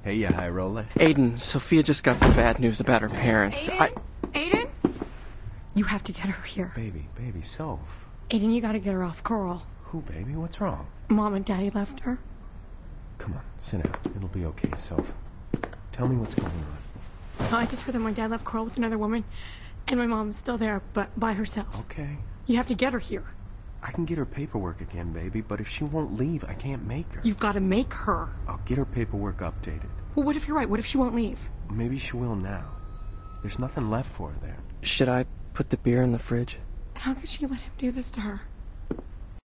Hey, you high roller. Aiden, Sophia just got some bad news about her parents. Aiden? You have to get her here. Baby, Soph. Aiden, you gotta get her off Coral. Who, baby? What's wrong? Mom and Daddy left her. Come on, sit down. It'll be okay, Soph. Tell me what's going on. I just heard that my dad left Coral with another woman, and my mom's still there, but by herself. Okay. You have to get her here. I can get her paperwork again, baby, but if she won't leave, I can't make her. You've got to make her. I'll get her paperwork updated. Well, what if you're right? What if she won't leave? Maybe she will now. There's nothing left for her there. Should I put the beer in the fridge? How could she let him do this to her?